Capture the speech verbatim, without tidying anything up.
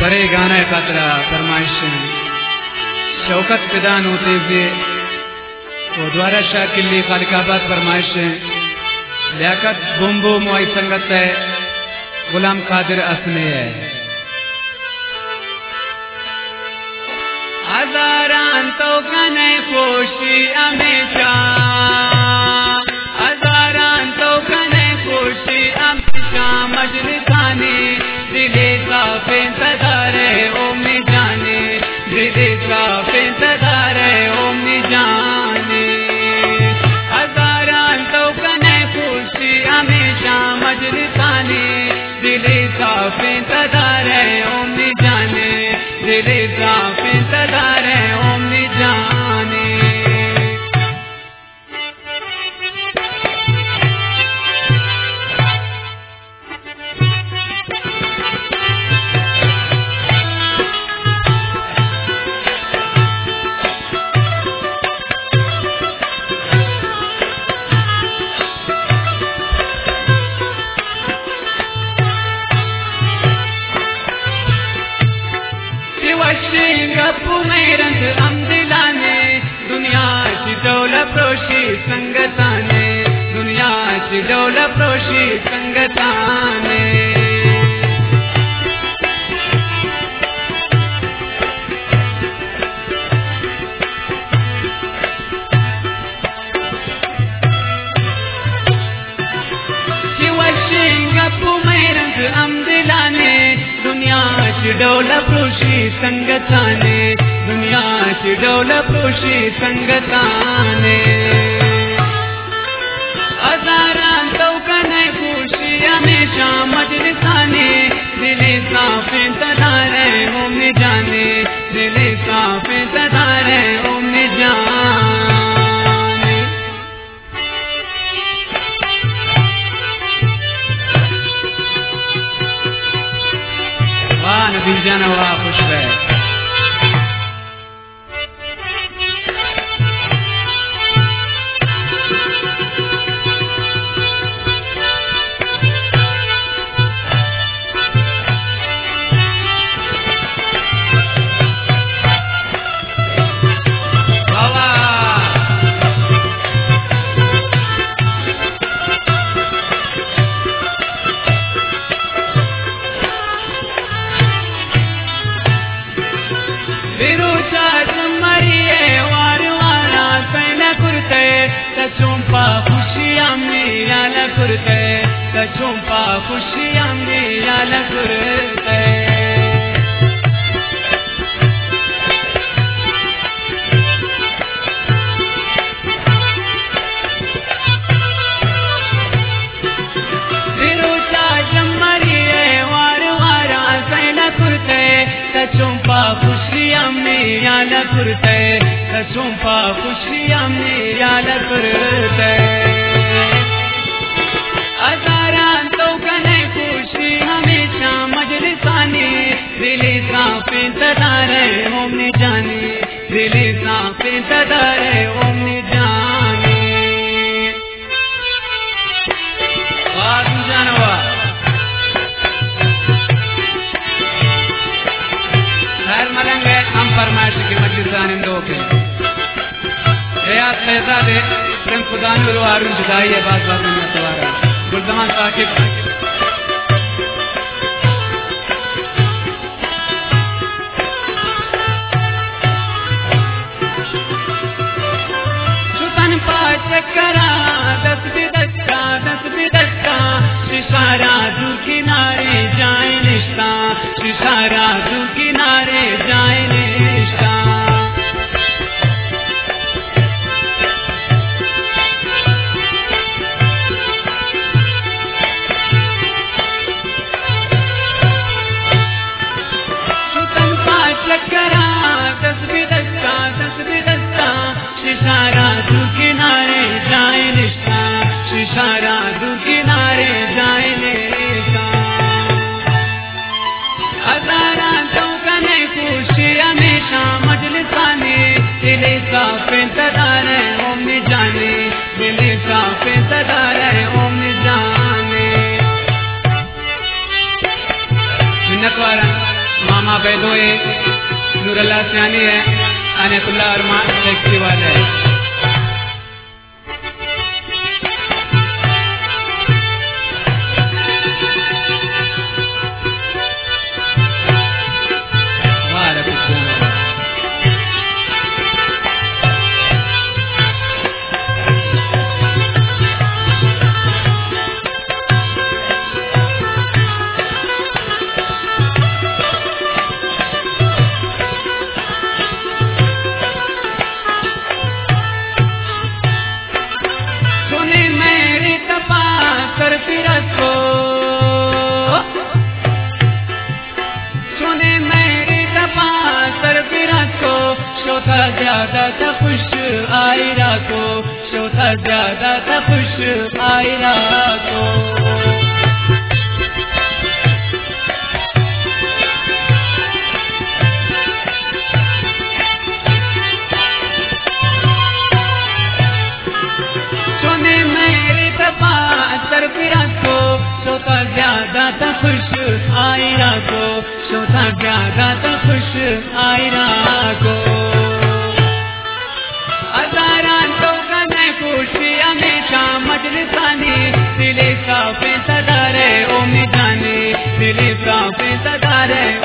बरे गाना कातरा फरमाइश शौकत पिदान होते हुए वो द्वारा शाह किल्ली खालिकाबाद फरमाइश लियाकत बुम्बो मुआई संगत है गुलाम कादिर असने है हजारान तो कने खुशी हमेशा हजारान तो कने खुशी हमेशा मजलिसाने दिले साफे सदारे ओमी जाने दिले साफे सदारे ओमी जाने हजारान तो कने खुशी हमेशा मजलिसाने दिले साफे सदारे ओमी जाने दिले साफे सदारे ओमी जाने संगताने दुनिया की डोला प्रोशी संगताने दुनिया की डोला प्रोशी संगताने दुनिया की डोला प्रोशी संगताने हजारान तो कने खुशी हमेशा मजलिसाने दिले साफे सदारे ओमने जाने दिले साफे सदारे ओमने जाने वाह नबी जाना वाह खुश है चुम्पा खुशियां मेरा लगते विरोचा जमरिए वार वारा सैना कुर्ते चुम्पा खुशियां मेरा लगते चुम्पा खुशियां मेरा लगते हजारान तो कने खुशी हमेशा मजलिसाने दिले साफे सदारे ओमने जाने दिले साफे सदारे ओमने जाने वाह जानवा हर मलंग हम फरमाइश के मजलिसाने दो के याद पैसा दे प्रेम खुदा ने वारुन जुदाई है बात बात में सवारा गुलजमान साकिब सुतन पाच करा दस भी दस्ता दस भी दस्ता शिशारा दू किनारे जाए निष्ठा शिशारा दू किनारे जाए निष्ठा शिशारा दू किनारे जाए निष्ठा शिशारा दू किनारे जाए निष्ठा हजारा तो कने खुशी हमेशा मजलिसाने दिले साफे सदारे ओमने जाने दिले साफे सदारे ओमने जाने मिन्नत वाला मामा बैदोए नूरुल्लाह सियानी है, अनतुल्लाह अरमान शेख वाले है। ज्यादा था खुश आयरा को, शोधा ज्यादा था खुश आयरा को। सुने मेरे तपा सरफिरा को, शोधा ज्यादा था खुश आयरा को, शोधा ज्यादा था खुश आयरा को। खुशी हमेशा मजलिसानी, दिले साफे सदारे ओ मिजानी, दिले साफे सदारे